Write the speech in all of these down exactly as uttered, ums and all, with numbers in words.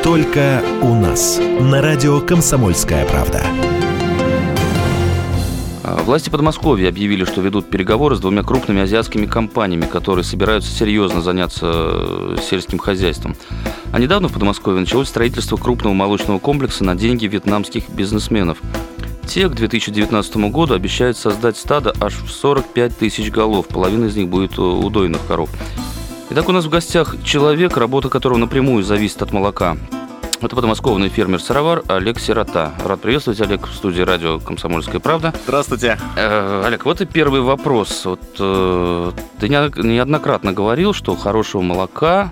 Только у нас. На радио «Комсомольская правда». Власти Подмосковья объявили, что ведут переговоры с двумя крупными азиатскими компаниями, которые собираются серьезно заняться сельским хозяйством. А недавно в Подмосковье началось строительство крупного молочного комплекса на деньги вьетнамских бизнесменов. Те к две тысячи девятнадцатому году обещают создать стадо аж в сорок пять тысяч голов. Половина из них будет удойных коров. Итак, у нас в гостях человек, работа которого напрямую зависит от молока. Это подмосковный фермер-сыровар Олег Сирота. Рад приветствовать, Олег, в студии радио «Комсомольская правда». Здравствуйте. Э, Олег, вот и первый вопрос. Вот, э, ты неоднократно говорил, что хорошего молока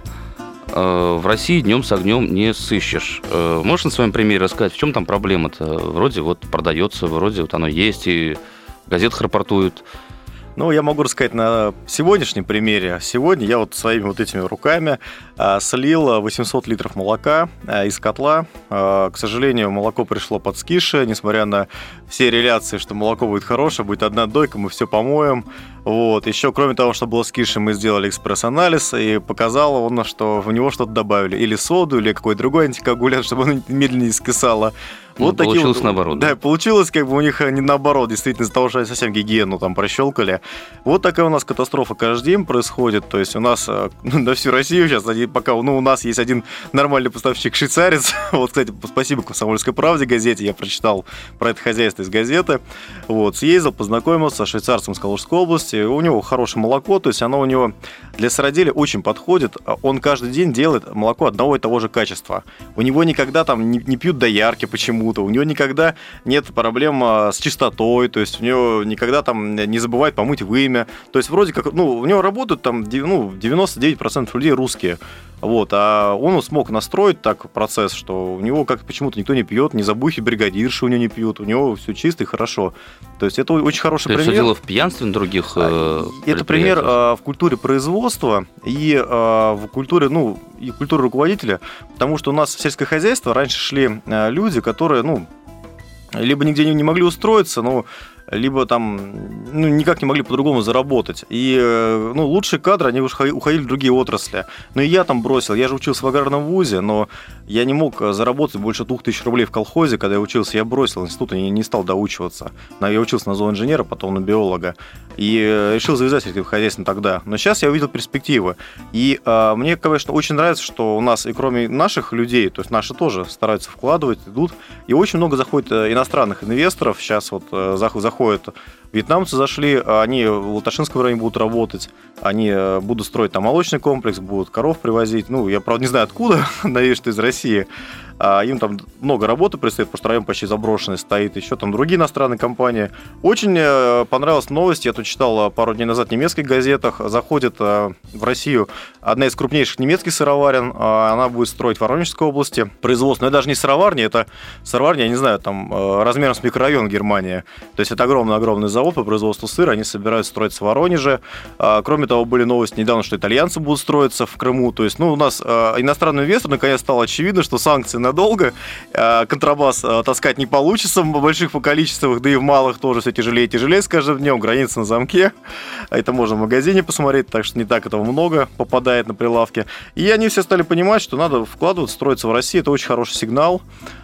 э, в России днем с огнем не сыщешь. Э, можешь на своем примере рассказать, в чем там проблема-то? Вроде вот продается, вроде вот оно есть, и в газетах рапортуют. Ну, я могу рассказать на сегодняшнем примере. Сегодня я вот своими вот этими руками а, слил восемьсот литров молока а, из котла. А, к сожалению, молоко пришло подскисшее, несмотря на все реляции, что молоко будет хорошее, будет одна дойка, мы все помоем. Вот. Еще, кроме того, что было скисшее, мы сделали экспресс-анализ, и показало он, что в него что-то добавили. Или соду, или какой-то другой антикоагулянт, чтобы оно медленнее скисало. Вот ну, получилось вот, наоборот. Да, получилось как бы у них не наоборот, действительно, из-за того, что они совсем гигиену там прощелкали. Вот такая у нас катастрофа каждый день происходит. То есть у нас ну, на всю Россию сейчас, пока ну, у нас есть один нормальный поставщик-швейцарец. Вот, кстати, спасибо «Комсомольской правде» газете, я прочитал про это хозяйство из газеты. Вот, съездил, познакомился с швейцарцем из Калужской области. У него хорошее молоко, то есть оно у него для сыроделия очень подходит. Он каждый день делает молоко одного и того же качества. У него никогда там не, не пьют доярки почему у него никогда нет проблем с чистотой, то есть у него никогда там не забывают помыть вымя. То есть вроде как, ну, у него работают там ну, девяносто девять процентов людей русские. Вот, а он смог настроить так процесс, что у него как почему-то никто не пьет, не забухи бригадирши у него не пьют, у него все чисто и хорошо. То есть это очень хороший пример. Это все дело в пьянстве на других э, Это пример э, в культуре производства и э, в культуре, ну, и культуре руководителя, потому что у нас в сельское хозяйство раньше шли э, люди, которые, ну, либо нигде не могли устроиться, но либо там ну, никак не могли по-другому заработать. И ну, лучшие кадры, они уходили в другие отрасли. Но и я там бросил. Я же учился в аграрном вузе, но я не мог заработать больше двух тысяч рублей в колхозе, когда я учился. Я бросил институт и не стал доучиваться. Я учился на зооинженера, потом на биолога. И решил завязать сельское хозяйство тогда. Но сейчас я увидел перспективы. И а, мне, конечно, очень нравится, что у нас, и кроме наших людей, то есть наши тоже стараются вкладывать, идут. И очень много заходит иностранных инвесторов. Сейчас вот заходят Заходят. Вьетнамцы зашли, они в Латашинском районе будут работать, они будут строить там молочный комплекс, будут коров привозить. Ну, я, правда, не знаю откуда, надеюсь, что из России. Им там много работы предстоит, потому что район почти заброшенный стоит. Еще там другие иностранные компании. Очень понравилась новость, я тут читал пару дней назад в немецких газетах. Заходит в Россию одна из крупнейших немецких сыроварен. Она будет строить в Воронежской области производство. Но это даже не сыроварня, это сыроварня, я не знаю, там размером с микрорайон Германии. То есть это огромный-огромный завод по производству сыра. Они собираются строиться в Воронеже. Кроме того, были новости недавно, что итальянцы будут строиться в Крыму. То есть, ну, у нас иностранный инвестор, наконец стало очевидно, что санкции надолго, контрабас таскать не получится в больших по количествах, да и в малых тоже все тяжелее и тяжелее с каждым днем, граница на замке, это можно в магазине посмотреть, так что не так этого много попадает на прилавки. И они все стали понимать, что надо вкладываться, строиться в России, это очень хороший сигнал.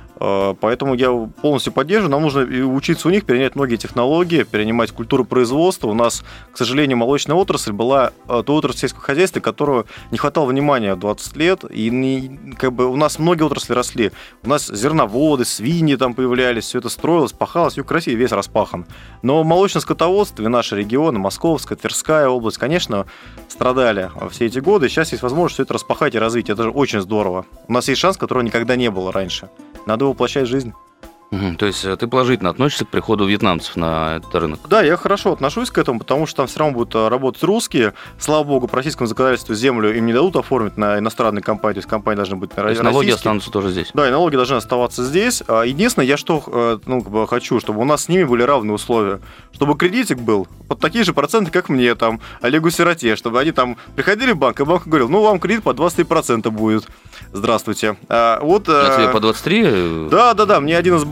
Поэтому я полностью поддерживаю. Нам нужно учиться у них, перенять многие технологии, перенимать культуру производства. У нас, к сожалению, молочная отрасль была той отрасль сельского хозяйства, которую не хватало внимания двадцать лет. И не, как бы, у нас многие отрасли росли. У нас зерноводы, свиньи там появлялись, все это строилось, пахалось. Юг России весь распахан. Но молочное скотоводство и наши регионы, Московская, Тверская область, конечно, страдали все эти годы. Сейчас есть возможность все это распахать и развить. Это же очень здорово. У нас есть шанс, которого никогда не было раньше. Надо воплощать жизнь. Угу. То есть ты положительно относишься к приходу вьетнамцев на этот рынок? Да, я хорошо отношусь к этому, потому что там все равно будут работать русские. Слава богу, по российскому законодательству землю им не дадут оформить на иностранные компании, то есть компании должны быть российские. То есть налоги останутся тоже здесь? Да, и налоги должны оставаться здесь. Единственное, я что ну, как бы хочу, чтобы у нас с ними были равные условия. Чтобы кредитик был под такие же проценты, как мне, там, Олегу Сироте, чтобы они там приходили в банк, и банк говорил, ну, вам кредит по двадцать три процента будет. Здравствуйте. А, вот, а тебе по двадцать три? Да, да, да, мне один из банков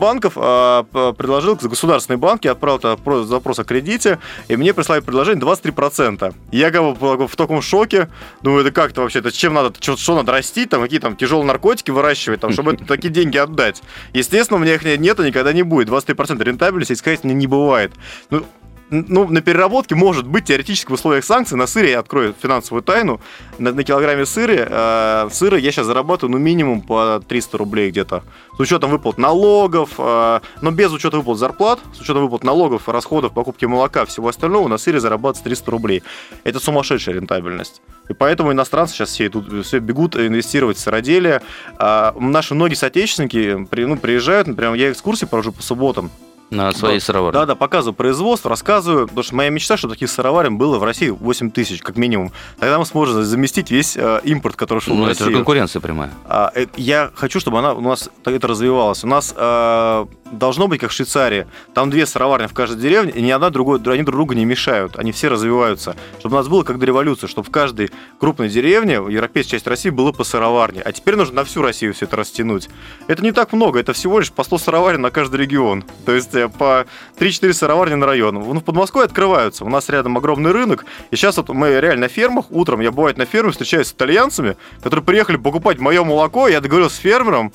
банков предложил, государственные банки, отправил запрос о кредите, и мне прислали предложение двадцать три процента. Я как бы в таком шоке, думаю, это как-то вообще, это чем надо, что, что надо растить, там, какие там тяжелые наркотики выращивать, там, чтобы такие деньги отдать. Естественно, у меня их нет и никогда не будет. двадцать три процента рентабельности, если сказать, не бывает. Ну, Ну, на переработке может быть теоретически в условиях санкций. На сыре я открою финансовую тайну. На, на килограмме сыра, э, сыра я сейчас зарабатываю ну, минимум по триста рублей где-то. С учетом выплат налогов, э, но без учета выплат зарплат, с учетом выплат налогов, расходов, покупки молока, всего остального, на сыре зарабатывается триста рублей. Это сумасшедшая рентабельность. И поэтому иностранцы сейчас все, идут, все бегут инвестировать в сыроделие. А наши многие соотечественники при, ну, приезжают, например, я экскурсии провожу по субботам. На своей да, сыроварне. Да, да, показываю производство, рассказываю, потому что моя мечта, чтобы таких сыроварен было в России восемь тысяч, как минимум. Тогда мы сможем заместить весь э, импорт, который шел ну, в это Россию. же конкуренция прямая. А, э, я хочу, чтобы она у нас это развивалось. У нас э, должно быть, как в Швейцарии, там две сыроварни в каждой деревне, и ни одна другой, они друг другу не мешают, они все развиваются. Чтобы у нас было как до революции, чтобы в каждой крупной деревне, в европейской части России, было по сыроварне. А теперь нужно на всю Россию все это растянуть. Это не так много, это всего лишь по сто сыроварен на каждый регион. То есть э, по три-четыре сыроварни на район. Ну, в Подмосковье открываются. У нас рядом огромный рынок. И сейчас вот мы реально на фермах. Утром я, бывает, на ферме встречаюсь с итальянцами, которые приехали покупать мое молоко. Я договорился с фермером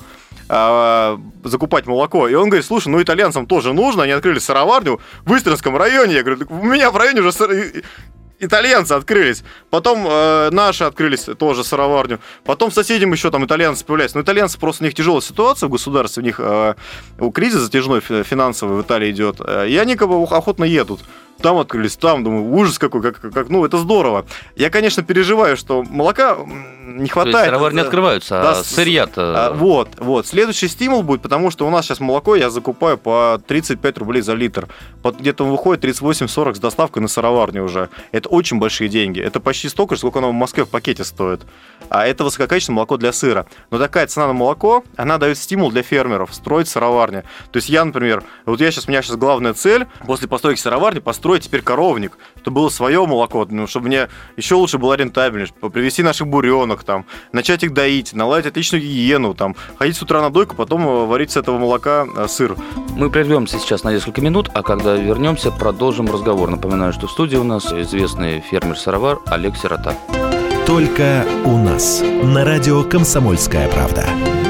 э, закупать молоко. И он говорит, слушай, ну итальянцам тоже нужно. Они открыли сыроварню в Истринском районе. Я говорю, у меня в районе уже сыр... итальянцы открылись, потом э, наши открылись тоже сыроварню, потом соседям еще там итальянцы появляются. Но итальянцы просто, у них тяжелая ситуация в государстве, у них э, кризис затяжной финансовый в Италии идет, и они как бы охотно едут. Там открылись, там, думаю, ужас какой, как, как, ну, это здорово. Я, конечно, переживаю, что молока не хватает. То есть сыроварни открываются, да, а сырья-то... Вот, вот. Следующий стимул будет, потому что у нас сейчас молоко я закупаю по тридцать пять рублей за литр. Где-то он выходит тридцать восемь сорок с доставкой на сыроварню уже. Это очень большие деньги. Это почти столько же, сколько оно в Москве в пакете стоит. А это высококачественное молоко для сыра. Но такая цена на молоко, она дает стимул для фермеров строить сыроварни. То есть я, например, вот я сейчас, у меня сейчас главная цель после постройки сыроварни построить теперь коровник, чтобы было свое молоко, ну, чтобы мне еще лучше была рентабельность, привести наших буренок, там, начать их доить, наладить отличную гигиену, там, ходить с утра на дойку, потом варить с этого молока э, сыр. Мы прервемся сейчас на несколько минут, а когда вернемся, продолжим разговор. Напоминаю, что в студии у нас известный фермер-сыровар Олег Сирота. Только у нас на радио «Комсомольская правда».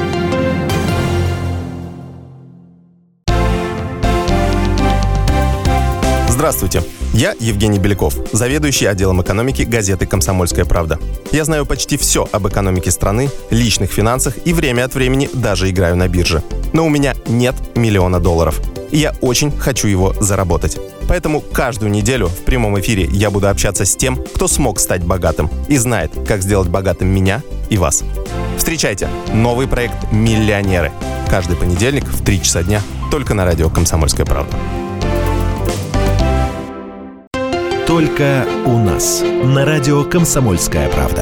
Здравствуйте, я Евгений Беляков, заведующий отделом экономики газеты «Комсомольская правда». Я знаю почти все об экономике страны, личных финансах и время от времени даже играю на бирже. Но у меня нет миллиона долларов, и я очень хочу его заработать. Поэтому каждую неделю в прямом эфире я буду общаться с тем, кто смог стать богатым и знает, как сделать богатым меня и вас. Встречайте новый проект «Миллионеры». Каждый понедельник в три часа дня только на радио «Комсомольская правда». Только у нас на радио «Комсомольская правда».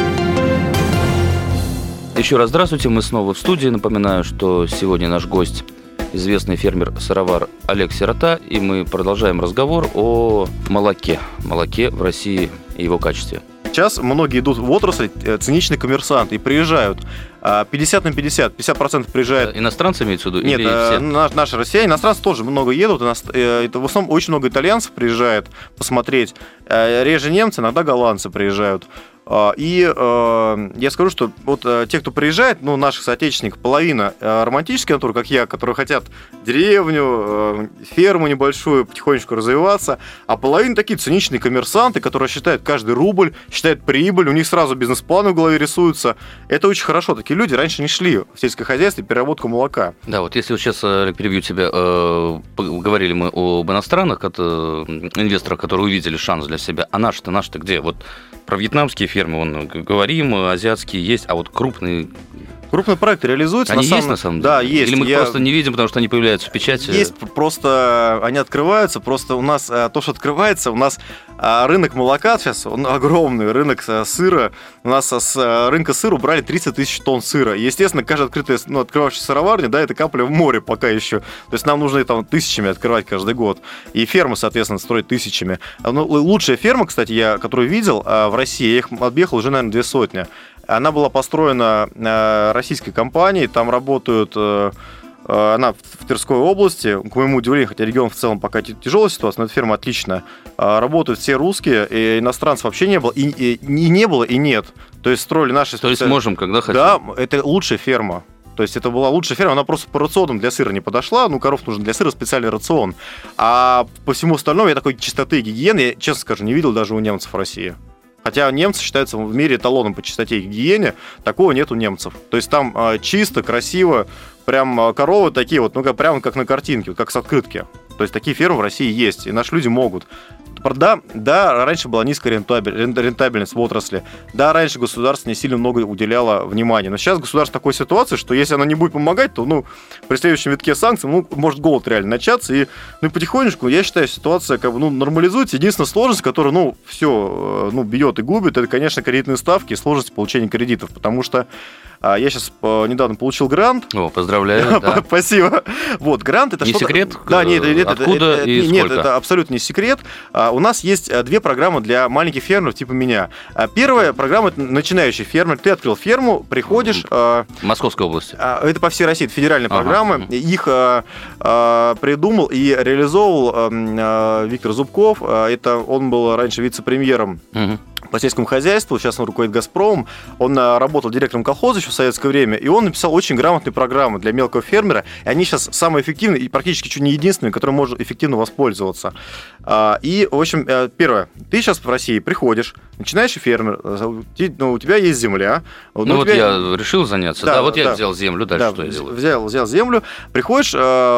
Еще раз здравствуйте, мы снова в студии. Напоминаю, что сегодня наш гость известный фермер-сыровар Олег Сирота, и мы продолжаем разговор о молоке, молоке в России и его качестве. Сейчас многие идут в отрасль, циничные коммерсанты, и приезжают пятьдесят на пятьдесят, пятьдесят процентов приезжают... Иностранцы имеются в виду? Нет, или все? наши россияне, иностранцы тоже много едут, это в основном очень много итальянцев приезжает посмотреть, реже немцы, иногда голландцы приезжают. И э, я скажу, что вот э, те, кто приезжает, ну, наших соотечественников, половина э, романтические натуры, как я, которые хотят деревню, э, ферму небольшую, потихонечку развиваться, а половина такие циничные коммерсанты, которые считают каждый рубль, считают прибыль, у них сразу бизнес-планы в голове рисуются. Это очень хорошо. Такие люди раньше не шли в сельское хозяйство и переработку молока. Да, вот если вот сейчас, Олег, перебью тебя, э, говорили мы об иностранных это, инвесторах, которые увидели шанс для себя, а наши-то, наши-то где? Вот про вьетнамские фермы вон, говорим, азиатские есть, а вот крупные... Крупные проекты реализуются. Они на самом... есть на самом деле? Да, есть. Или мы их Я... просто не видим, потому что они появляются в печати? Есть, просто они открываются, просто у нас то, что открывается, у нас рынок молока сейчас, он огромный, рынок сыра, у нас с рынка сыра убрали тридцать тысяч тонн сыра. И, естественно, каждая открытая, ну, открывающаяся сыроварня, да, это капля в море пока еще. То есть нам нужно там тысячами открывать каждый год. И фермы, соответственно, строить тысячами. Ну, лучшая ферма, кстати, я, которую видел в России, я их объехал уже, наверное, две сотни. Она была построена российской компанией, там работают она в Тверской области, к моему удивлению, хотя регион в целом пока тяжелая ситуация, но эта ферма отличная. Работают все русские, и иностранцев вообще не было, и, и, и не было, и нет. То есть строили наши... То есть можем, когда хотим. Да, это лучшая ферма. То есть это была лучшая ферма, она просто по рационам для сыра не подошла, ну, коров нужен для сыра специальный рацион. А по всему остальному я такой чистоты и гигиены, я, честно скажу, не видел даже у немцев в России. Хотя немцы считаются в мире эталоном по чистоте и гигиене, такого нет у немцев. То есть там э, чисто, красиво, прям э, коровы такие вот, ну, как, прямо как на картинке, как с открытки. То есть такие фермы в России есть, и наши люди могут. Да, да, раньше была низкая рентабельность в отрасли. Да, раньше государство не сильно много уделяло внимания. Но сейчас государство в такой ситуации, что если оно не будет помогать, то ну, при следующем витке санкций ну, может голод реально начаться. И, ну, и потихонечку, я считаю, ситуация как бы, ну, нормализуется. Единственная сложность, которая ну, все ну, бьет и губит, это, конечно, кредитные ставки и сложность получения кредитов. Потому что а, я сейчас а, недавно получил грант. О, поздравляю. Да. Спасибо. Вот, грант это не что-то... секрет? Да, нет, нет, откуда это, и нет, сколько? Это абсолютно не секрет. У нас есть две программы для маленьких фермеров типа меня. Первая программа — это начинающий фермер. Ты открыл ферму, приходишь... В Московской области. Это по всей России, это федеральные ага. программы. Их придумал и реализовывал Виктор Зубков. Это он был раньше вице-премьером угу. по сельскому хозяйству, сейчас он руководит «Газпромом». Он работал директором колхоза еще в советское время, и он написал очень грамотные программы для мелкого фермера. И они сейчас самые эффективные и практически чуть не единственные, которые можно эффективно воспользоваться. И, в общем, первое. Ты сейчас в России приходишь, начинаешь фермер, ну, у тебя есть земля. Ну, ну вот тебя... я решил заняться. Да, да вот да. я взял землю, дальше да, что я делаю? Взял, взял землю, приходишь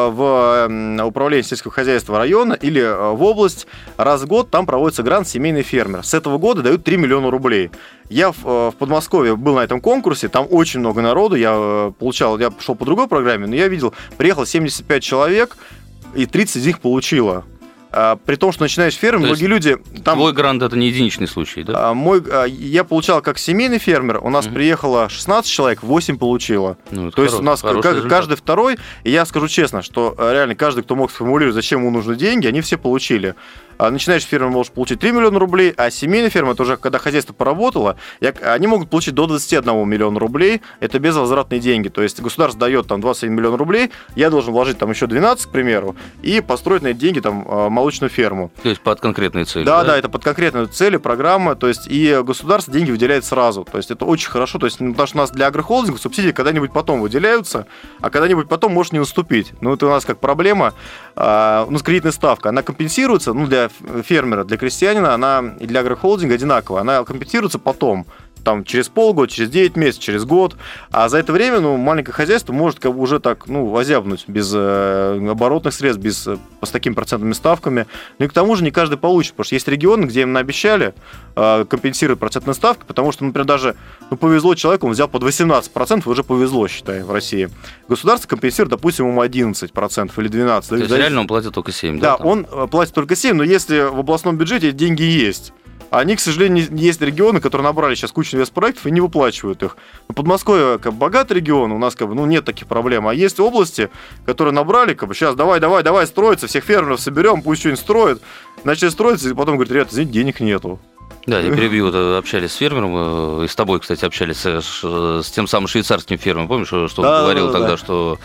в управление сельского хозяйства района или в область, раз в год там проводится грант «Семейный фермер». С этого года дают три миллиона рублей. Я в, в Подмосковье был на этом конкурсе, там очень много народу, я получал, я пошел по другой программе, но я видел, приехало семьдесят пять человек, и тридцать из них получило. А, при том, что начинаешь фермер, То многие люди... Там, твой грант — это не единичный случай, да? А, мой, а, я получал как семейный фермер, у нас угу. приехало шестнадцать человек, восемь получило. Ну, То есть у нас как, каждый второй, и я скажу честно, что реально каждый, кто мог сформулировать, зачем ему нужны деньги, они все получили. А начинающий фермер может получить три миллиона рублей, а семейный фермер, это уже когда хозяйство поработало, я, они могут получить до двадцать один миллион рублей, это безвозвратные деньги. То есть государство дает там двадцать один миллион рублей, я должен вложить там еще двенадцать, к примеру, и построить на эти деньги там молочную ферму. То есть под конкретные цели, да? Да, да, это под конкретные цели, программа, то есть и государство деньги выделяет сразу. То есть это очень хорошо, то есть, потому что у нас для агрохолдинга субсидии когда-нибудь потом выделяются, а когда-нибудь потом может не наступить. Ну, это у нас как проблема, а, ну, с кредитной ставкой, она компенсируется, ну, для фермера, для крестьянина, она и для агрохолдинга одинаковая, она компенсируется потом, там, через полгода, через девять месяцев, через год, а за это время, ну, маленькое хозяйство может как бы уже так, ну, озябнуть без э, оборотных средств, без, э, с такими процентными ставками. Ну и к тому же не каждый получит, потому что есть регионы, где им наобещали э, компенсировать процентные ставки, потому что, например, даже, ну, повезло человеку, он взял под восемнадцать процентов, уже повезло, считай, в России. Государство компенсирует, допустим, ему одиннадцать процентов или двенадцать процентов. То есть реально он платит только семь процентов, да? Да, он платит только семь процентов, но если в областном бюджете деньги есть, они, к сожалению, есть регионы, которые набрали сейчас кучу инвестпроектов и не выплачивают их. Но Подмосковье как бы богатый регион, у нас как бы ну, нет таких проблем. А есть области, которые набрали, как бы сейчас давай, давай, давай строиться, всех фермеров соберем, пусть что-нибудь строят. Начали строиться, и потом говорят, ребята, извините, денег нету. Да, я перебью, общались с фермером, и с тобой, кстати, общались с, с тем самым швейцарским фермером. Помнишь, что да, он говорил да, тогда, да. что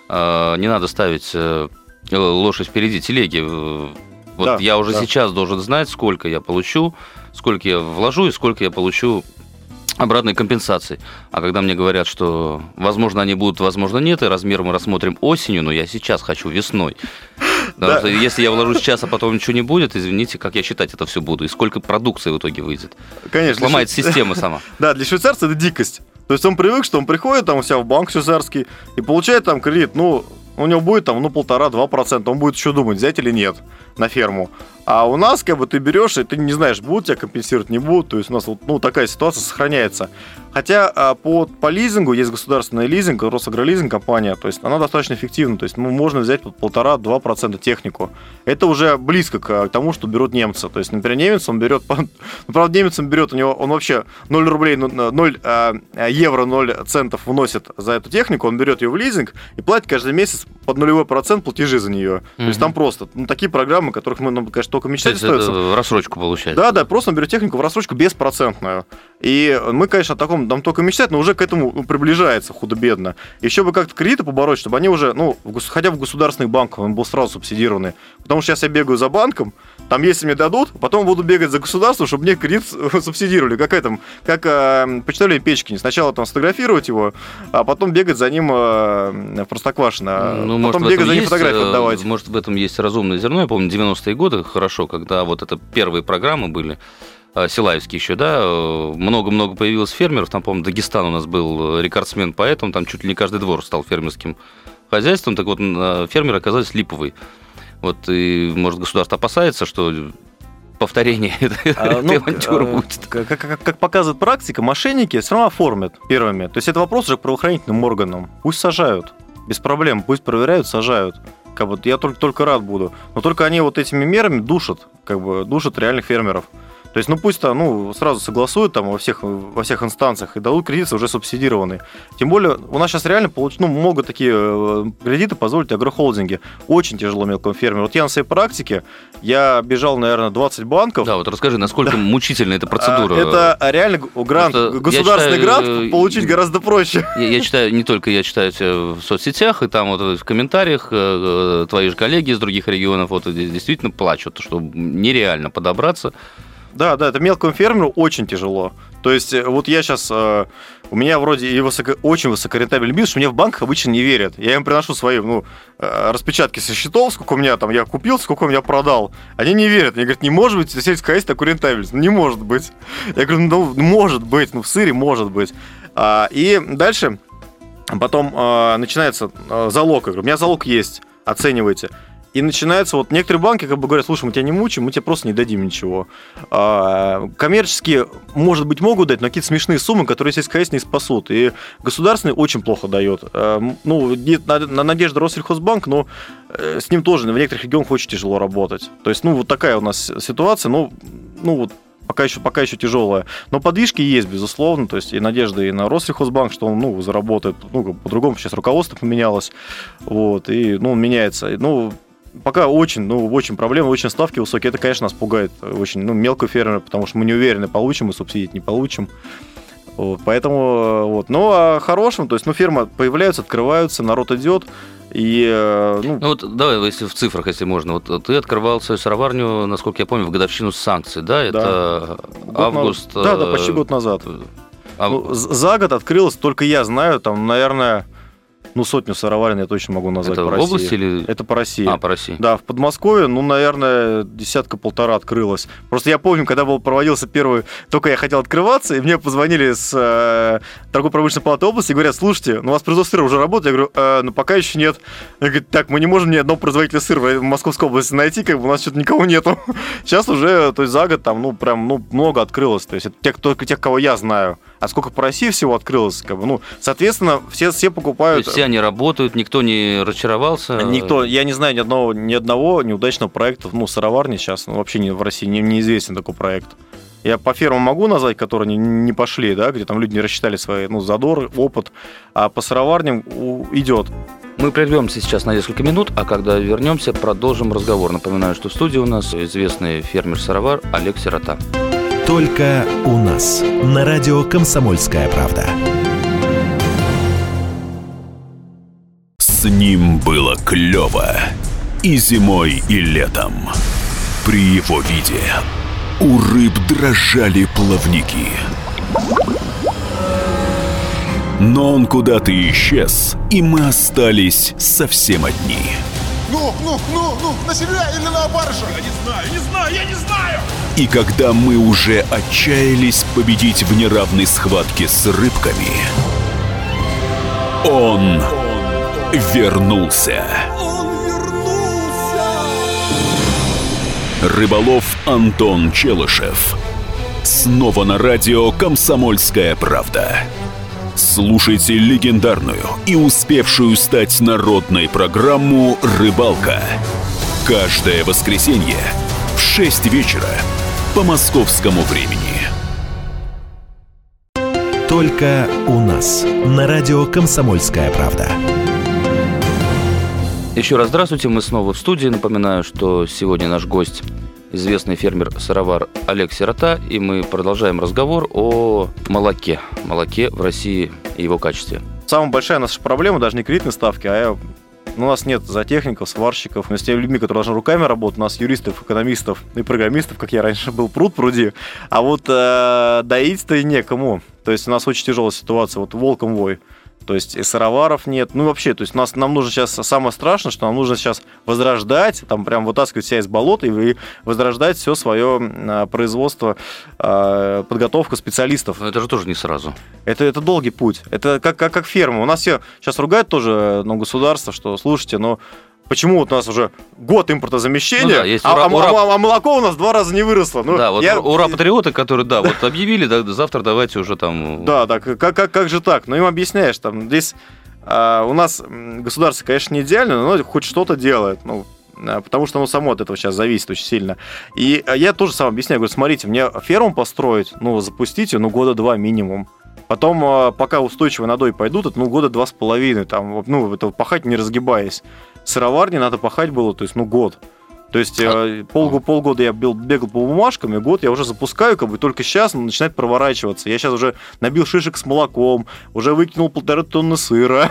э, не надо ставить э, лошадь впереди телеги. Вот да, я уже да. сейчас должен знать, сколько я получу, сколько я вложу и сколько я получу обратной компенсации. А когда мне говорят, что возможно они будут, возможно нет, и размер мы рассмотрим осенью, но я сейчас хочу весной. Потому да. что если я вложу сейчас, а потом ничего не будет, извините, как я считать это все буду, и сколько продукции в итоге выйдет. Конечно. Сломает швей... система сама. Да, для швейцарца это дикость. То есть он привык, что он приходит там у себя в банк швейцарский и получает там кредит, ну, у него будет там, ну, полтора-два процента, он будет еще думать, взять или нет на ферму. А у нас, как бы, ты берешь, и ты не знаешь, будут тебя компенсировать, не будут. То есть у нас вот, ну, такая ситуация сохраняется. Хотя по, по лизингу есть государственный лизинг, Росагролизинг компания, то есть она достаточно эффективна. То есть ну, можно взять под полтора-два процента технику. Это уже близко к тому, что берут немцы. То есть, например, немец, он берет, ну, правда, немец он берет, у него, он вообще ноль рублей, ноль евро, ноль центов вносит за эту технику, он берет ее в лизинг и платит каждый месяц под нулевой процент платежи за нее. Mm-hmm. То есть там просто, ну, такие программы фирмы, которых мы, ну, конечно, только мечтать остается. Это рассрочку получается. Да, да, просто он берет технику в рассрочку беспроцентную. И мы, конечно, о таком нам только мечтать, но уже к этому приближается худо-бедно. Еще бы как-то кредиты побороть, чтобы они уже, ну, хотя бы в государственных банках, он был сразу субсидированный. Потому что сейчас я бегаю за банком, там, если мне дадут, потом буду бегать за государство, чтобы мне кредит субсидировали. Как это, как э, почитали Печкин. Сначала там сфотографировать его, а потом бегать за ним э, в Простоквашино. Ну, потом может, бегать за ним есть, фотографии отдавать. Может, в этом есть разумное зерно. Я помню, девяностые годы хорошо, когда вот это первые программы были, Силаевские еще, да, много-много появилось фермеров. Там, по-моему, Дагестан у нас был рекордсмен по этому, там чуть ли не каждый двор стал фермерским хозяйством. Так вот, фермеры оказались липовые. Вот, и, может, государство опасается, что повторение этой а, ну, авантюры будет. Как, как, как показывает практика, мошенники все равно оформят первыми. То есть это вопрос уже к правоохранительным органам. Пусть сажают, без проблем, пусть проверяют, сажают. Как бы, я только, только рад буду. Но только они вот этими мерами душат, как бы, душат реальных фермеров. То есть, ну пусть там, ну, сразу согласуют там во всех, во всех инстанциях и дадут кредиты уже субсидированные. Тем более, у нас сейчас реально получ... ну, могут такие кредиты позволить агрохолдинги. Очень тяжело мелкому фермеру. Вот я на своей практике, я бежал, наверное, двадцать банков. Да, вот расскажи, насколько да. мучительна эта процедура. Это реально грант, Просто государственный читаю, грант получить гораздо проще. Я, я читаю, не только я читаю в соцсетях, и там вот в комментариях твои же коллеги из других регионов вот действительно плачут, что нереально подобраться. Да, да, это мелкому фермеру очень тяжело. То есть, вот я сейчас, э, у меня вроде и высоко, очень высокорентабельный бизнес, что мне в банках обычно не верят. Я им приношу свои, ну, э, распечатки со счетов, сколько у меня там я купил, сколько у меня продал. Они не верят. Они говорят, не может быть сельское хозяйство такой рентабельность. Ну, не может быть. Я говорю, ну, может быть, ну, в сыре может быть. А, и дальше, потом э, начинается э, залог. Я говорю, у меня залог есть, оценивайте. И начинается, вот некоторые банки как бы говорят, слушай, мы тебя не мучаем, мы тебе просто не дадим ничего. А, коммерческие, может быть, могут дать, но какие-то смешные суммы, которые сельское хозяйство не спасут. И государственный очень плохо дает. А, ну, на, на надежду Россельхозбанк, но с ним тоже в некоторых регионах очень тяжело работать. То есть, ну, вот такая у нас ситуация, ну, ну вот, Пока еще, пока еще тяжелая. Но подвижки есть, безусловно. То есть и надежда и на Россельхозбанк, что он, ну, заработает. Ну, по-другому сейчас руководство поменялось. Вот, и, ну, он меняется. Ну, пока очень, ну, очень проблемы, очень ставки высокие. Это, конечно, нас пугает очень, ну, мелкого фермера, потому что мы не уверены, получим мы субсидии, не получим. Вот, поэтому, вот. Ну, а хорошим, то есть, ну, фермы появляются, открываются, народ идет. И, ну... ну вот давай, если в цифрах, если можно. Вот ты открывал свою сыроварню, насколько я помню, в годовщину санкций, да? Это да. август... На... Да, да, почти год назад. А... Ну, за год открылось, только я знаю, там, наверное... Ну, сотню сыроварен я точно могу назвать это по России. Это в области или... Это по России. А, по России. Да, в Подмосковье, ну, наверное, десятка-полтора открылось. Просто я помню, когда был, проводился первый... Только я хотел открываться, и мне позвонили с э, торгово-промышленной палаты области и говорят, слушайте, ну, у вас производство сыра уже работает? Я говорю, э, ну, пока еще нет. Я говорю, так, мы не можем ни одного производителя сыра в Московской области найти, как бы у нас что-то никого нету. Сейчас уже, то есть за год там, ну, прям, ну, много открылось. То есть это те, только тех, кого я знаю. А сколько по России всего открылось, как бы, ну, соответственно, все, все покупают... То есть все они работают, никто не разочаровался? Никто, я не знаю ни одного, ни одного неудачного проекта, ну, сыроварни сейчас, ну, вообще не, в России не, неизвестен такой проект. Я по фермам могу назвать, которые не, не пошли, да, где там люди не рассчитали свои, ну, задор, опыт, а по сыроварням идет. Мы прервемся сейчас на несколько минут, а когда вернемся, продолжим разговор. Напоминаю, что в студии у нас известный фермер-сыровар Олег Сирота. Только у нас на радио «Комсомольская правда». С ним было клево и зимой, и летом. При его виде у рыб дрожали плавники. Но он куда-то исчез, и мы остались совсем одни. Ну, ну, ну, ну, на себя или на барыша? Я не знаю, не знаю, я не знаю! И когда мы уже отчаялись победить в неравной схватке с рыбками, он вернулся. Он вернулся! Рыболов Антон Челышев. Снова на радио «Комсомольская правда». Слушайте легендарную и успевшую стать народной программу «Рыбалка». Каждое воскресенье в шесть вечера по московскому времени. Только у нас на радио «Комсомольская правда». Еще раз здравствуйте, мы снова в студии. Напоминаю, что сегодня наш гость известный фермер-сыровар Олег Сирота, и мы продолжаем разговор о молоке, молоке в России и его качестве. Самая большая наша проблема даже не кредитные ставки, а у нас нет зоотехников, сварщиков, мы с теми людьми, которые должны руками работать, у нас юристов, экономистов и программистов, как я раньше был, пруд пруди, а вот э, доить-то и некому. То есть у нас очень тяжелая ситуация, вот волком вой. То есть и сыроваров нет. Ну, вообще, то есть у нас, нам нужно сейчас, самое страшное, что нам нужно сейчас возрождать, там прям вытаскивать себя из болота и возрождать все свое производство, подготовку специалистов. Но это же тоже не сразу. Это, это долгий путь. Это как, как, как ферма. У нас все сейчас ругают тоже, ну, государство, что, слушайте, но почему вот у нас уже год импортозамещения, ну да, есть а, ура, а, ура... А, а молоко у нас два раза не выросло. Ну, да, вот я... ура-патриоты, которые, да, вот объявили, да, завтра давайте уже там... Да, да, как, как, как же так? Ну, им объясняешь, там, здесь а, у нас государство, конечно, не идеально, но хоть что-то делает, ну, потому что оно само от этого сейчас зависит очень сильно. И я тоже сам объясняю, говорю, смотрите, мне ферму построить, ну, запустите, ну, года два минимум. Потом, пока устойчивые надои пойдут, это, ну, года два с половиной, там, ну, это пахать не разгибаясь. Сыроварни надо пахать было, то есть, ну, год. То есть а... пол, полгода я бегал, бегал по бумажкам, и год я уже запускаю, как бы только сейчас он начинает проворачиваться. Я сейчас уже набил шишек с молоком, уже выкинул полторы тонны сыра.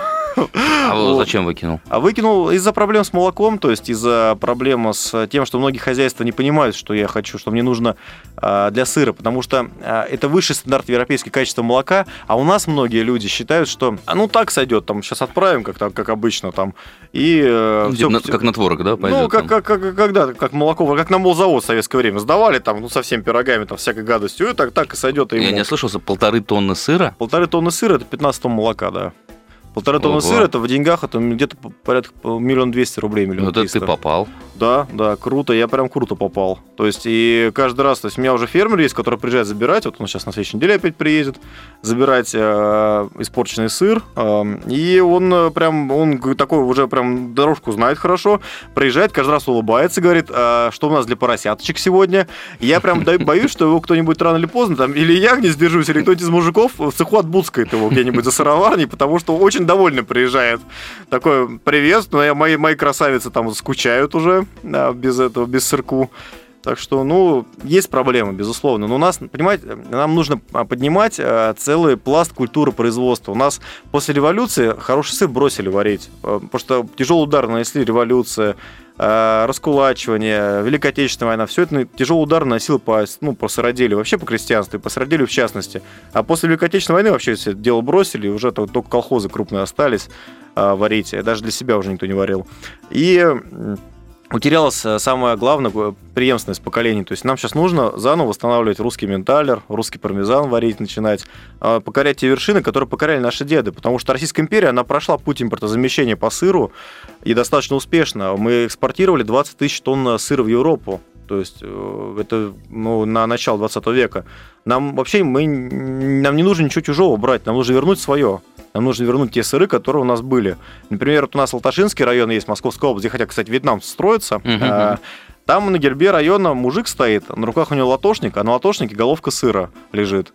А вот. Зачем выкинул? А выкинул из-за проблем с молоком, то есть из-за проблем с тем, что многие хозяйства не понимают, что я хочу, что мне нужно а, для сыра, потому что а, это высший стандарт европейского качества молока, а у нас многие люди считают, что а, ну так сойдет, там сейчас отправим, как, как обычно, там, и... Ну, все, на, как на творог, да, пойдет? Ну, как, как, как, когда, как молоко, как на молзавод в советское время сдавали, там, ну, со всеми пирогами, там, всякой гадостью, и так, так и сойдет. Я не ослышался, полторы тонны сыра? Полторы тонны сыра, это пятнадцать тонн молока, да. Полторы тонны сыра, это в деньгах, это где-то порядка миллион двести рублей, миллион триста. Вот это ты попал. Да, да, круто, я прям круто попал. То есть, и каждый раз, то есть, у меня уже фермер есть, который приезжает забирать, вот он сейчас на следующей неделе опять приедет, забирать э, испорченный сыр, э, и он прям, он такой уже прям дорожку знает хорошо, приезжает, каждый раз улыбается, говорит, а, что у нас для поросяточек сегодня. Я прям боюсь, что его кто-нибудь рано или поздно, там, или я не сдержусь, или кто-нибудь из мужиков в цеху отбудскает его где-нибудь за сыроварней, потому что очень довольно приезжает. Такой, привет, но я, мои, мои красавицы там скучают уже, да, без этого, без сырку. Так что, ну, есть проблемы, безусловно. Но у нас, понимаете, нам нужно поднимать целый пласт культуры производства. У нас после революции хороший сыр бросили варить, потому что тяжелый удар нанесли революция, раскулачивание, Великая Отечественная война, все это тяжелый удар наносило по, ну, по сыроделию, вообще по крестьянству, и по сыроделию в частности. А после Великой Отечественной войны вообще все это дело бросили, уже только колхозы крупные остались варить, даже для себя уже никто не варил. И утерялась самое главное преемственность поколений. То есть нам сейчас нужно заново восстанавливать русский менталер, русский пармезан варить, начинать, покорять те вершины, которые покоряли наши деды. Потому что Российская империя, она прошла путь импортозамещения по сыру и достаточно успешно. Мы экспортировали двадцать тысяч тонн сыра в Европу. То есть это, ну, на начало двадцатого века. Нам вообще мы, нам не нужно ничего чужого брать, нам нужно вернуть свое. Нам нужно вернуть те сыры, которые у нас были. Например, вот у нас Алташинский район есть, Московская область, где хотя, кстати, Вьетнам строится. Uh-huh. Там на гербе района мужик стоит, на руках у него латошник, а на латошнике головка сыра лежит.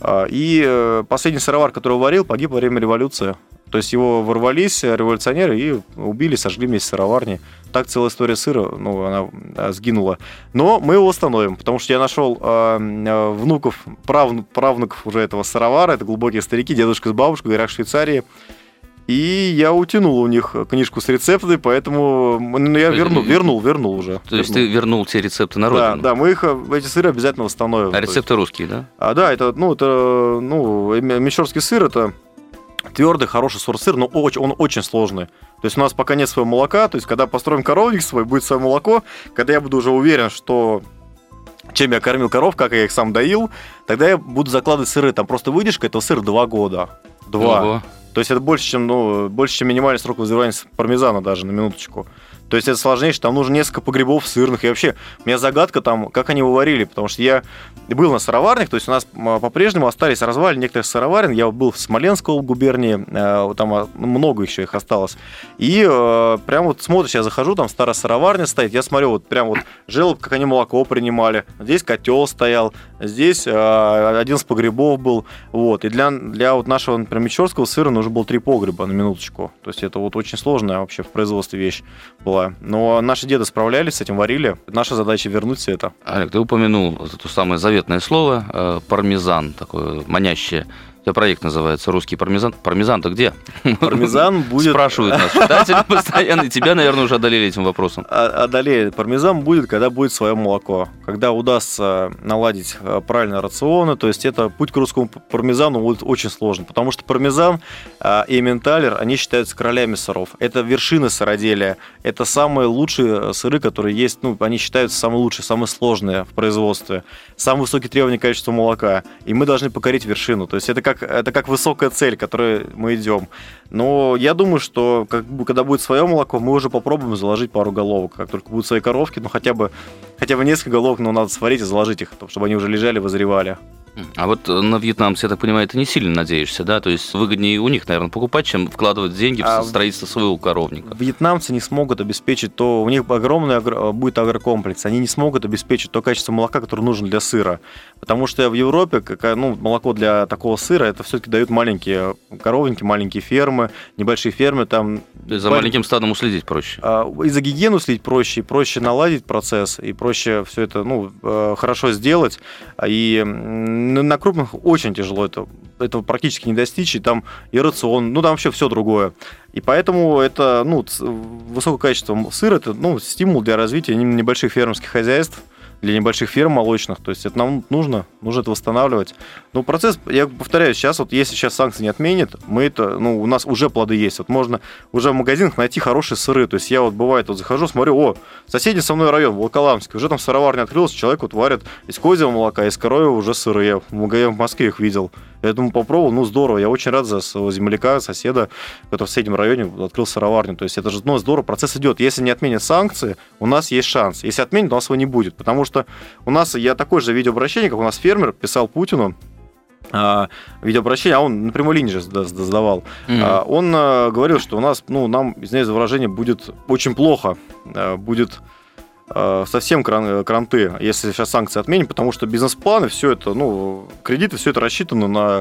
И последний сыровар, который варил, погиб во время революции. То есть его ворвались революционеры и убили, сожгли вместе с сыроварней. Так целая история сыра, ну, она сгинула. Но мы его восстановим, потому что я нашел э, внуков, прав, правнуков уже этого сыровара. Это глубокие старики, дедушка с бабушкой, говорят, в Швейцарии. И я утянул у них книжку с рецептами, поэтому ну, я вернул, вернул, вернул уже. То есть вернул. Ты вернул те рецепты на родину? Да, да, мы их, эти сыры обязательно восстановим. А рецепты есть... русские, да? А, да, это, ну, это, ну, мещерский сыр, это твердый, хороший сорт сыра, но очень, он очень сложный. То есть у нас пока нет своего молока, то есть когда построим коровник свой, будет свое молоко, когда я буду уже уверен, что чем я кормил коров, как я их сам доил, тогда я буду закладывать сыры. Там просто выдержка этого сыра два года. Два. Ого. То есть это больше, чем, ну, больше, чем минимальный срок вызревания пармезана даже, на минуточку. То есть это сложнейшее, там нужно несколько погребов сырных. И вообще, у меня загадка там, как они его варили, потому что я был на сыроварнях, то есть у нас по-прежнему остались развалины некоторых сыроварен. Я был в Смоленской губернии, там много еще их осталось. И прям вот смотришь, я захожу, там старая сыроварня стоит, я смотрю, вот прям вот желоб, как они молоко принимали. Здесь котел стоял, здесь один из погребов был. Вот. И для, для вот нашего, например, мещерского сыра нужны нужно было три погреба, на минуточку. То есть это вот очень сложная вообще в производстве вещь была. Но наши деды справлялись с этим, варили. Наша задача вернуть все это. Олег, ты упомянул это самое заветное слово э, пармезан, такое манящее. У тебя проект называется «Русский пармезан». Пармезан-то где? Пармезан будет... Спрашивают нас читатели постоянно, и тебя, наверное, уже одолели этим вопросом. Одолеет. Пармезан будет, когда будет свое молоко. Когда удастся наладить правильные рационы, то есть это путь к русскому пармезану будет очень сложно, потому что пармезан и эмменталер, они считаются королями сыров. Это вершины сыроделия. Это самые лучшие сыры, которые есть, ну, они считаются самые лучшие, самые сложные в производстве. Самые высокие требования к качеству молока. И мы должны покорить вершину. То есть это как Это как высокая цель, к которой мы идем. Но я думаю, что как бы, когда будет свое молоко, мы уже попробуем заложить пару головок. Как только будут свои коровки, ну хотя бы, хотя бы несколько головок, но надо сварить и заложить их, чтобы они уже лежали, вызревали. А вот на вьетнамцев, я так понимаю, ты не сильно надеешься, да? То есть выгоднее у них, наверное, покупать, чем вкладывать деньги в а строительство своего коровника. Вьетнамцы не смогут обеспечить то... У них огромный агро... будет агрокомплекс. Они не смогут обеспечить то качество молока, которое нужно для сыра. Потому что в Европе как, ну, молоко для такого сыра, это все-таки дают маленькие коровники, маленькие фермы, небольшие фермы. Там... То есть за маленьким стадом уследить проще? И за гигиену следить проще, и проще наладить процесс, и проще все это ну, хорошо сделать. И на крупных очень тяжело это, этого практически не достичь, и там и рацион, ну там вообще все другое. И поэтому это, ну, высокое качество сыра, это, ну, стимул для развития небольших фермерских хозяйств, для небольших ферм молочных, то есть это нам нужно, нужно это восстанавливать. Но процесс, я повторяю, сейчас вот если сейчас санкции не отменят, мы это, ну, у нас уже плоды есть, вот можно уже в магазинах найти хорошие сыры, то есть я вот бывает вот захожу, смотрю, о, соседний со мной район, Волоколамский, уже там сыроварня открылась, человек вот варит из козьего молока, из коровьего уже сыры, я в Москве их видел. Я думаю, попробовал, ну, здорово, я очень рад за своего земляка, соседа, который в соседнем районе открыл сыроварню, то есть это же, ну, здорово, процесс идет. Если не отменят санкции, у нас есть шанс, если отменят, у нас его не будет, потому что у нас, я такое же видеообращение, как у нас фермер писал Путину, а, видеообращение, а он на прямой линии же задавал. Mm-hmm. А, он а, говорил, что у нас, ну, нам, извиняюсь за выражение, будет очень плохо, а, будет а, совсем кран, кранты, если сейчас санкции отменят, потому что бизнес-планы, все это, ну, кредиты, все это рассчитано на,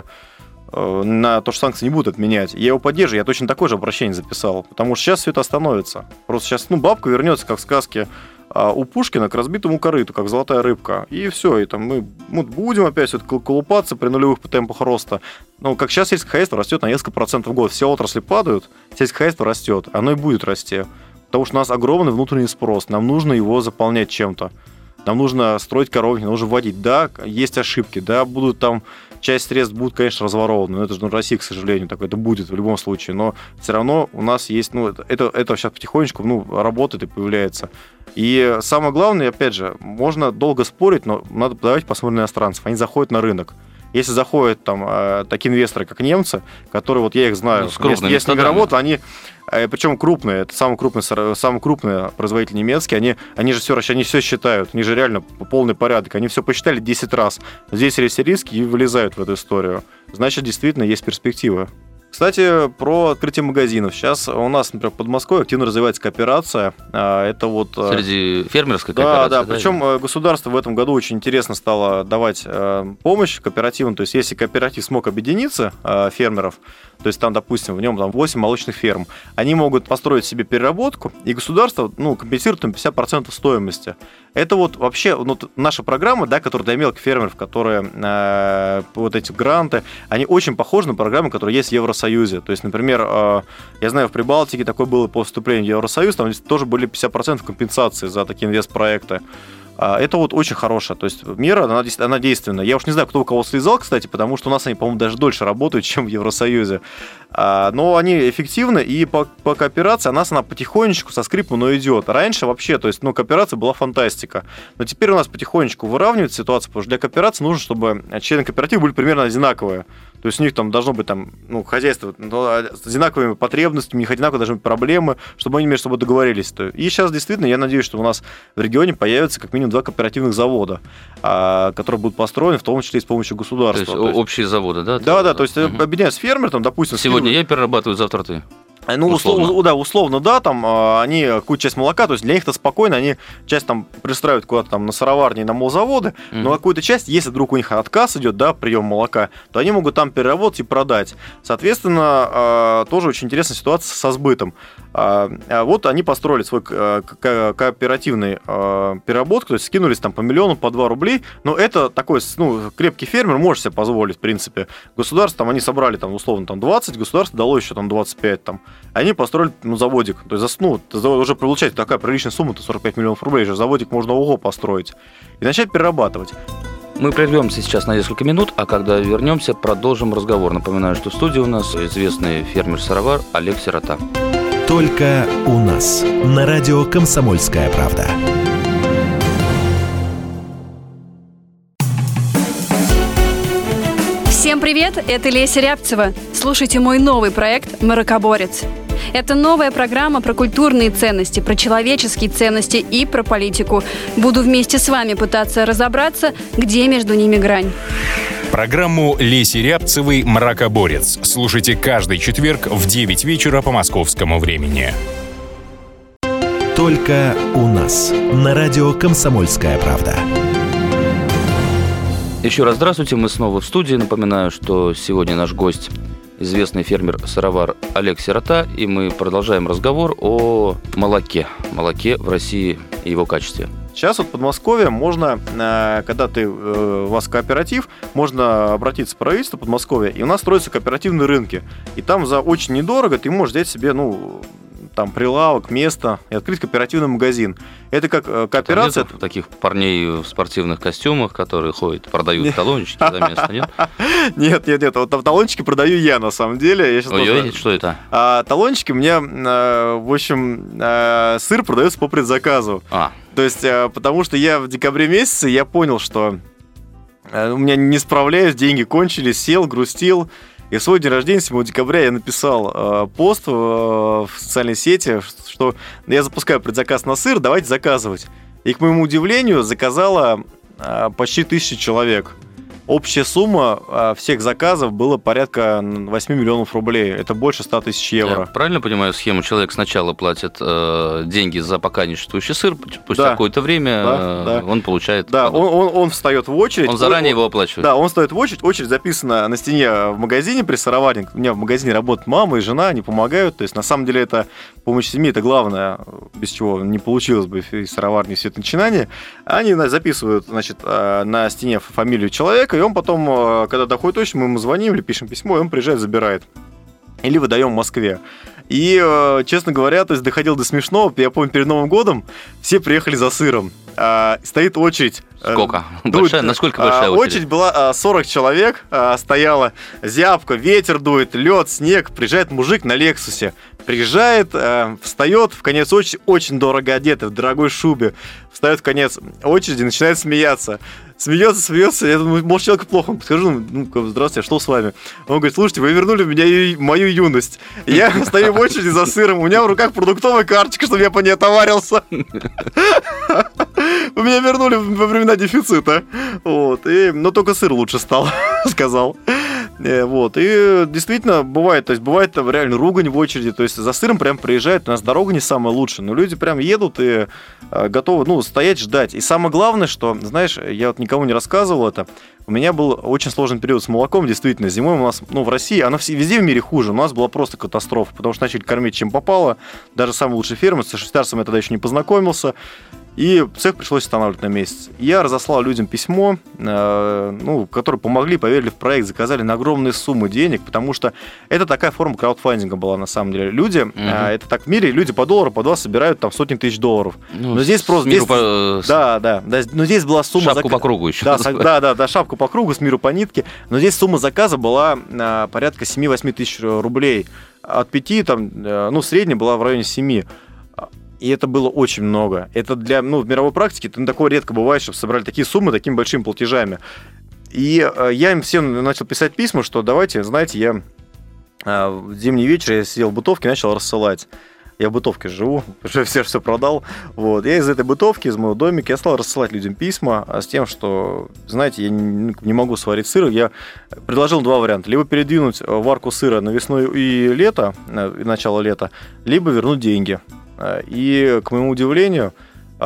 на то, что санкции не будут отменять. Я его поддерживаю, я точно такое же обращение записал, потому что сейчас все это остановится. Просто сейчас, ну, бабка вернется, как в сказке у Пушкина, к разбитому корыту, как золотая рыбка. И все, и там мы, мы будем опять все это колупаться при нулевых темпах роста. Ну, как сейчас сельское хозяйство растет на несколько процентов в год. Все отрасли падают, сельское хозяйство растет, оно и будет расти. Потому что у нас огромный внутренний спрос, нам нужно его заполнять чем-то. Нам нужно строить коровники, нам нужно вводить. Да, есть ошибки, да, будут там, часть средств будут, конечно, разворованы, но это же ну, Россия, к сожалению, так это будет в любом случае, но все равно у нас есть, ну, это, это, это сейчас потихонечку, ну, работает и появляется. И самое главное, опять же, можно долго спорить, но надо давайте посмотрим на иностранцев, они заходят на рынок. Если заходят там такие инвесторы, как немцы, которые, вот я их знаю, ну, если, если не работают, они, причем крупные, это самый крупный, самый крупный производитель немецкий, они, они же все, они все считают, они же реально полный порядок, они все посчитали десять раз. Здесь есть риски и вылезают в эту историю. Значит, действительно есть перспективы. Кстати, про открытие магазинов. Сейчас у нас, например, в Подмосковье активно развивается кооперация. Это вот... Среди фермерской да, кооперации? Да, да. Причем государство в этом году очень интересно стало давать помощь кооперативам. То есть, если кооператив смог объединиться, фермеров, то есть там, допустим, в нем там восемь молочных ферм, они могут построить себе переработку, и государство, ну, компенсирует им пятьдесят процентов стоимости. Это вот вообще ну, наша программа, да, которая для мелких фермеров, которые э, вот эти гранты, они очень похожи на программы, которые есть в Евросоюзе. То есть, например, э, я знаю, в Прибалтике такое было по вступлению в Евросоюз, там тоже были пятьдесят процентов компенсации за такие инвестпроекты. Это вот очень хорошая, то есть мера, она, она действенная. Я уж не знаю, кто у кого слезал, кстати, потому что у нас они, по-моему, даже дольше работают, чем в Евросоюзе. Но они эффективны, и по, по кооперации у нас она потихонечку со скрипом, но идет. Раньше вообще, то есть, ну, кооперация была фантастика. Но теперь у нас потихонечку выравнивается ситуация, потому что для кооперации нужно, чтобы члены кооператива были примерно одинаковые. То есть у них там должно быть там, ну, хозяйство с одинаковыми потребностями, у них одинаково должны быть проблемы, чтобы они между собой договорились. И сейчас действительно, я надеюсь, что у нас в регионе появится как минимум два кооперативных завода, которые будут построены, в том числе и с помощью государства. То есть, то есть... общие заводы, да? Да, да, то есть угу. объединяются фермеры, там, допустим... Сегодня я перерабатываю, завтра ты. Ну, условно. условно, да, условно, да, там они какую-то часть молока, то есть для них это спокойно, они часть там пристраивают куда-то там на сыроварни и на молзаводы, mm-hmm. но какую-то часть, если вдруг у них отказ идет, да, прием молока, то они могут там переработать и продать. Соответственно, тоже очень интересная ситуация со сбытом. Вот они построили свой кооперативный переработку, то есть скинулись там по миллиону, по два рублей, но это такой, ну, крепкий фермер может себе позволить, в принципе. Государство, там, они собрали, там, условно, там, двадцать, государство дало еще там двадцать пять, там. Они построили, ну, заводик. То есть, ну, уже получается такая приличная сумма, сорок пять миллионов рублей, же заводик можно ого построить. И начать перерабатывать. Мы прервемся сейчас на несколько минут, а когда вернемся, продолжим разговор. Напоминаю, что в студии у нас известный фермер-сыровар Олег Сирота. Только у нас. На радио «Комсомольская правда». Всем привет, это Леся Рябцева. Слушайте мой новый проект «Маракоборец». Это новая программа про культурные ценности, про человеческие ценности и про политику. Буду вместе с вами пытаться разобраться, где между ними грань. Программу Леси Рябцевой «Мракоборец» слушайте каждый четверг в девять вечера по московскому времени. Только у нас. На радио «Комсомольская правда». Еще раз здравствуйте, мы снова в студии. Напоминаю, что сегодня наш гость известный фермер-сыровар Олег Сирота, и мы продолжаем разговор о молоке. Молоке в России и его качестве. Сейчас вот в Подмосковье можно, когда ты, у вас кооператив, можно обратиться в правительство Подмосковья, и у нас строятся кооперативные рынки. И там за очень недорого ты можешь взять себе, ну, там, прилавок, место и открыть кооперативный магазин. Это как кооперация... Нет таких парней в спортивных костюмах, которые ходят, продают талончики за место, нет? Нет, нет, нет. Вот талончики продаю я, на самом деле. Я сейчас Ой, тоже... что это? А, талончики у меня, в общем, сыр продается по предзаказу. А. То есть, потому что я в декабре месяце, я понял, что у меня не справляюсь, деньги кончились, сел, грустил. И в свой день рождения, седьмого декабря, я написал э, пост э, в социальной сети, что я запускаю предзаказ на сыр, давайте заказывать. И, к моему удивлению, заказало э, почти тысяча человек. Общая сумма э, всех заказов была порядка восемь миллионов рублей. Это больше ста тысяч евро. Я правильно понимаю схему? Человек сначала платит э, деньги за пока не существующий сыр, спустя да. какое-то время да, э, да. он получает... Да, он, он, он встает в очередь. Он заранее он, его оплачивает. Да, он встает в очередь. Очередь записана на стене в магазине при сыроварне. У меня в магазине работают мама и жена, они помогают. То есть, на самом деле, это помощь семье, это главное, без чего не получилось бы и сыроварни, все это начинание. Они записывают, значит, на стене фамилию человека, и он потом, когда доходит очередь, мы ему звоним или пишем письмо, и он приезжает, забирает. Или выдаем в Москве. И, честно говоря, то есть доходил до смешного. Я помню, перед Новым годом все приехали за сыром. А, стоит очередь. Сколько? Большая? Дует, Насколько большая очередь? Очередь была сорок человек, стояла зябка, ветер дует, лед, снег. Приезжает мужик на Лексусе. Приезжает, встает в конец очереди, очень дорого одетый, в дорогой шубе. Встает в конец очереди и начинает смеяться. Смеется, смеется. Я думаю, может, человеку плохо. Подхожу, ну, здравствуйте, а что с вами? Он говорит, слушайте, вы вернули меня ю- мою юность. Я стою в очереди за сыром, у меня в руках продуктовая карточка, чтобы я по ней отоварился. Вы меня вернули во времена дефицита. Вот. И, но только сыр лучше стал, сказал. Вот. И действительно бывает, то есть бывает там реально ругань в очереди, то есть за сыром прям приезжают, у нас дорога не самая лучшая, но люди прям едут и э, готовы, ну, стоять, ждать. И самое главное, что, знаешь, я вот никому не рассказывал это, у меня был очень сложный период с молоком, действительно, зимой у нас, ну, в России, оно везде в мире хуже, у нас была просто катастрофа, потому что начали кормить чем попало, даже самый лучший фермер, со швейцарцем я тогда еще не познакомился, и цех пришлось останавливать на месяц. Я разослал людям письмо, э, ну, которые помогли, поверили в проект, заказали на огромные суммы денег, потому что это такая форма краудфандинга была на самом деле. Люди, угу. э, это так в мире, люди по доллару, по два собирают там сотни тысяч долларов. Ну, но здесь просто... Здесь, по... Да, да, да, но здесь была сумма... Шапку зак... по кругу еще. Да, да, да, да, шапку по кругу, с миру по нитке. Но здесь сумма заказа была э, порядка семь-восемь тысяч рублей. От пяти, там, э, ну, средняя была в районе семи. И это было очень много. Это для, ну, в мировой практике это такое редко бывает, чтобы собрали такие суммы такими большими платежами. И э, я им всем начал писать письма, что давайте, знаете, я э, в зимний вечер я сидел в бытовке, начал рассылать. Я в бытовке живу, уже все все продал. Вот. Я из этой бытовки, из моего домика, я стал рассылать людям письма с тем, что, знаете, я не, не могу сварить сыр. Я предложил два варианта. Либо передвинуть варку сыра на весну и лето, и начало лета, либо вернуть деньги. И, к моему удивлению,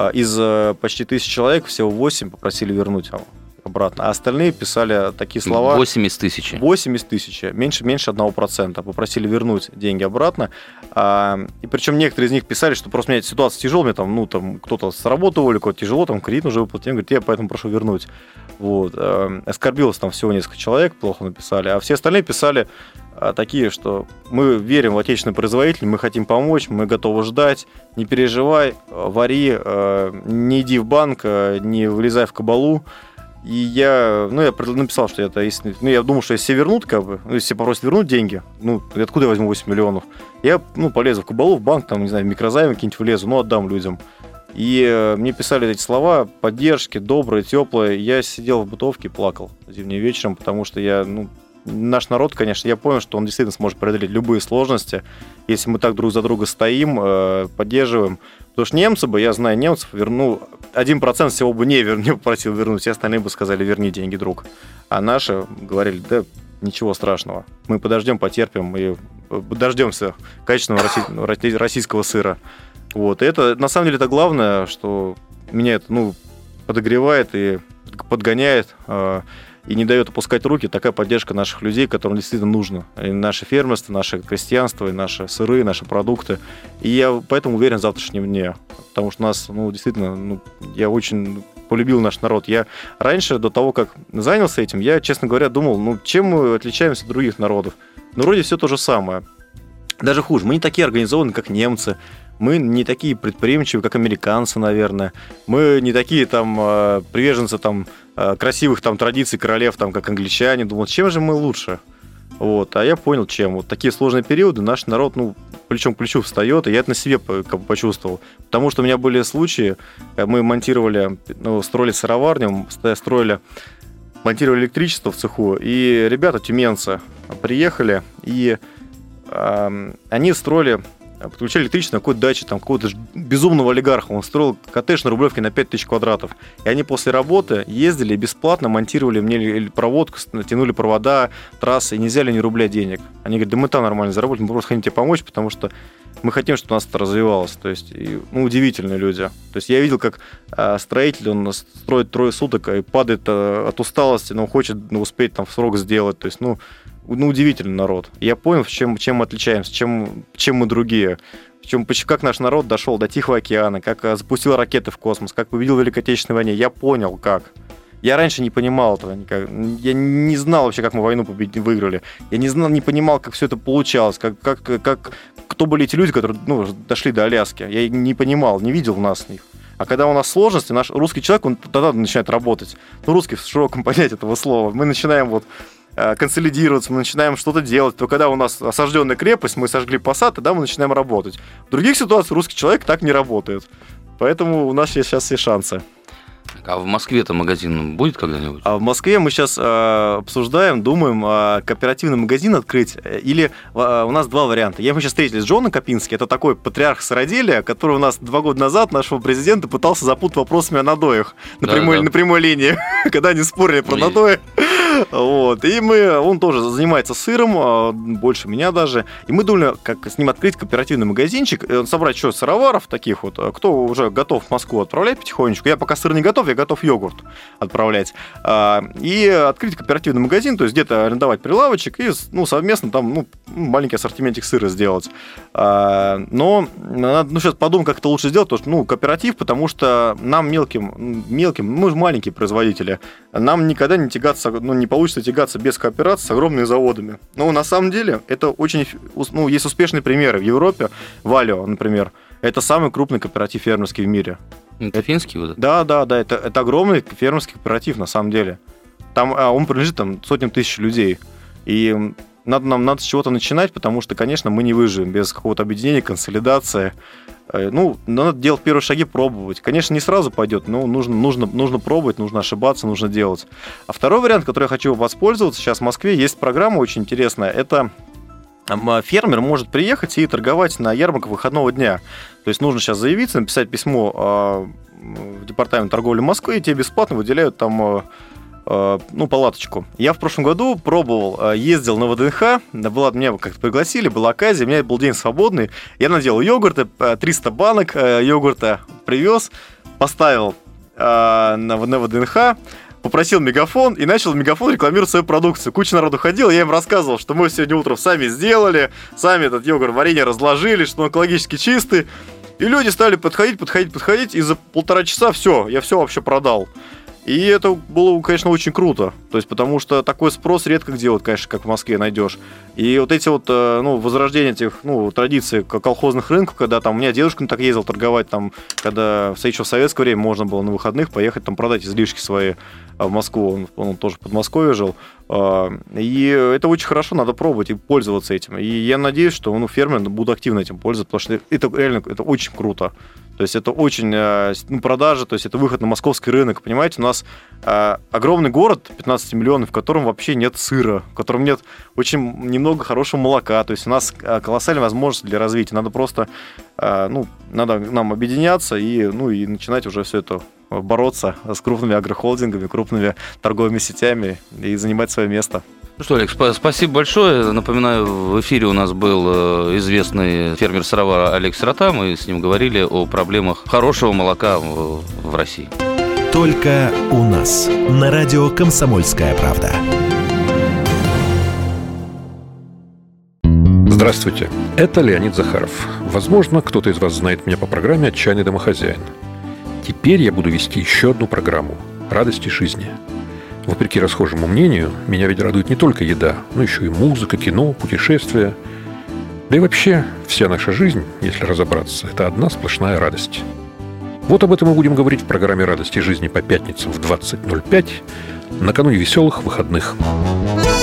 из почти тысячи человек всего восемь попросили вернуть обратно. А остальные писали такие слова. восемь из тысячи. восемь из тысячи. Меньше, меньше одного процента. Попросили вернуть деньги обратно. А, и причем некоторые из них писали, что просто у меня ситуация тяжелая, мне там, ну, там, кто-то с работы уволили, кого-то тяжело, там, кредит нужно выплатить. Я говорю, я поэтому прошу вернуть. Вот. А, оскорбилось там всего несколько человек, плохо написали. А все остальные писали а, такие, что мы верим в отечественный производитель, мы хотим помочь, мы готовы ждать, не переживай, вари, а, не иди в банк, а, не влезай в кабалу. И я, ну, я написал, что это, если, ну, я думал, что если все вернут, как бы, ну, если все попросят вернуть деньги, ну, откуда я возьму восемь миллионов? Я, ну, полезу в кабалу, в банк, там, не знаю, в микрозаймы какие-нибудь влезу, ну, отдам людям. И э, мне писали эти слова, поддержки, добрые, теплые. Я сидел в бытовке и плакал зимним вечером, потому что я, ну, наш народ, конечно, я понял, что он действительно сможет преодолеть любые сложности, если мы так друг за друга стоим, э, поддерживаем. Потому что немцы бы, я знаю немцев, верну, один процент всего бы не, вер, не попросил вернуть, все остальные бы сказали, верни деньги, друг. А наши говорили, да, ничего страшного, мы подождем, потерпим и дождемся качественного российского сыра. Вот. И это, на самом деле, это главное, что меня это, ну, подогревает и подгоняет, э, и не дает опускать руки, такая поддержка наших людей, которым действительно нужно. И наше фермерство, наше крестьянство, и наши сыры, наши продукты. И я поэтому уверен в завтрашнем дне. Потому что нас, ну, действительно, ну, я очень полюбил наш народ. Я раньше, до того, как занялся этим, я, честно говоря, думал, ну, чем мы отличаемся от других народов? Ну, вроде все то же самое. Даже хуже. Мы не такие организованные, как немцы. Мы не такие предприимчивые, как американцы, наверное. Мы не такие там приверженцы там красивых там традиций королев, там, как англичане. Думал, чем же мы лучше? Вот. А я понял, чем. Вот такие сложные периоды наш народ, ну, плечом к плечу встает, и я это на себе как бы почувствовал. Потому что у меня были случаи, мы монтировали, ну, строили сыроварню, строили, монтировали электричество в цеху, и ребята, тюменцы, приехали, и э, они строили, подключали электричество на какой-то даче, там, какого-то безумного олигарха. Он строил коттедж на Рублевке на пять тысяч квадратов. И они после работы ездили бесплатно, монтировали мне проводку, тянули провода, трассы, и не взяли ни рубля денег. Они говорят, да мы там нормально заработали, мы просто хотим тебе помочь, потому что мы хотим, чтобы у нас это развивалось. То есть, и, ну, удивительные люди. То есть я видел, как а, строитель, он строит трое суток и падает а, от усталости, но хочет, ну, успеть там в срок сделать. То есть, ну, ну, удивительный народ. Я понял, чем, чем мы отличаемся, чем, чем мы другие. Чем, как наш народ дошел до Тихого океана, как запустил ракеты в космос, как победил в Великой Отечественной войне. Я понял, как. Я раньше не понимал этого никак. Я не знал вообще, как мы войну победили, выиграли. Я не знал, не понимал, как все это получалось, как, как, как, кто были эти люди, которые, ну, дошли до Аляски. Я не понимал, не видел в нас их. А когда у нас сложности, наш русский человек, он тогда начинает работать. Ну, русский в широком понятии этого слова. Мы начинаем вот консолидироваться, мы начинаем что-то делать, то когда у нас осажденная крепость, мы сожгли посад, тогда мы начинаем работать. В других ситуациях русский человек так не работает. Поэтому у нас есть сейчас все шансы. А в Москве-то магазин будет когда-нибудь? А в Москве мы сейчас э, обсуждаем, думаем, э, кооперативный магазин открыть. Или э, у нас два варианта. Я мы сейчас встретились с Джоном Копински, это такой патриарх сыроделия, который у нас два года назад нашего президента пытался запутать вопросами о надоях на, да, прямой, да. на прямой линии, когда они спорили про надои. Вот. И мы, он тоже занимается сыром, больше меня даже. И мы думали, как с ним открыть кооперативный магазинчик, собрать еще сыроваров таких вот, кто уже готов в Москву отправлять потихонечку. Я пока сыр не готов, я готов йогурт отправлять. И открыть кооперативный магазин, то есть где-то арендовать прилавочек и, ну, совместно там, ну, маленький ассортиментик сыра сделать. Но надо, ну, сейчас подумаем, как это лучше сделать, потому что, ну, кооператив, потому что нам мелким, мелким, мы же маленькие производители, нам никогда не тягаться, ну, не получится тягаться без кооперации с огромными заводами. Но на самом деле это очень, ну, есть успешные примеры в Европе. Валио, например, это самый крупный кооператив фермерский в мире. Это финский вот? Да, да, да, это, это огромный фермерский кооператив на самом деле. Там а, он принадлежит там сотням тысяч людей. И надо, нам надо с чего-то начинать, потому что, конечно, мы не выживем без какого-то объединения, консолидации. Ну, надо делать первые шаги, пробовать. Конечно, не сразу пойдет, но нужно, нужно, нужно пробовать, нужно ошибаться, нужно делать. А второй вариант, который я хочу воспользоваться, сейчас в Москве есть программа очень интересная. Это фермер может приехать и торговать на ярмарках выходного дня. То есть нужно сейчас заявиться, написать письмо в департамент торговли Москвы, и тебе бесплатно выделяют там ну, палаточку. Я в прошлом году пробовал, ездил на ВДНХ, была, меня как-то пригласили, была оказия, у меня был день свободный, я наделал йогурты, триста банок йогурта привез, поставил на, на ВДНХ, попросил мегафон и начал мегафон рекламировать свою продукцию. Куча народу ходила, я им рассказывал, что мы сегодня утром сами сделали, сами этот йогурт, варенье разложили, что он экологически чистый. И люди стали подходить, подходить, подходить, и за полтора часа все, я все вообще продал. И это было, конечно, очень круто. То есть, потому что такой спрос редко где, вот, конечно, как в Москве найдешь. И вот эти вот, ну, возрождение этих, ну, традиций колхозных рынков, когда там у меня дедушка так ездил торговать, там, когда еще в советское время можно было на выходных поехать там продать излишки свои в Москву. Он, он тоже в Подмосковье жил. И это очень хорошо, надо пробовать и пользоваться этим. И я надеюсь, что, ну, фермеры будут активно этим пользоваться, потому что это реально, это очень круто. То есть это очень, ну, продажи, то есть это выход на московский рынок. Понимаете, у нас э, огромный город, пятнадцать миллионов, в котором вообще нет сыра, в котором нет очень немного хорошего молока. То есть у нас колоссальная возможность для развития. Надо просто, э, ну, надо нам объединяться и, ну, и начинать уже все это бороться с крупными агрохолдингами, крупными торговыми сетями и занимать свое место. Ну что, Олег, спасибо большое. Напоминаю, в эфире у нас был известный фермер сыровара Олег Сирота. Мы с ним говорили о проблемах хорошего молока в, в России. Только у нас. На радио «Комсомольская правда». Здравствуйте, это Леонид Захаров. Возможно, кто-то из вас знает меня по программе «Отчаянный домохозяин». Теперь я буду вести еще одну программу «Радости жизни». Вопреки расхожему мнению, меня ведь радует не только еда, но еще и музыка, кино, путешествия. Да и вообще, вся наша жизнь, если разобраться, это одна сплошная радость. Вот об этом мы будем говорить в программе «Радости жизни» по пятницам в двадцать ноль пять, накануне веселых выходных.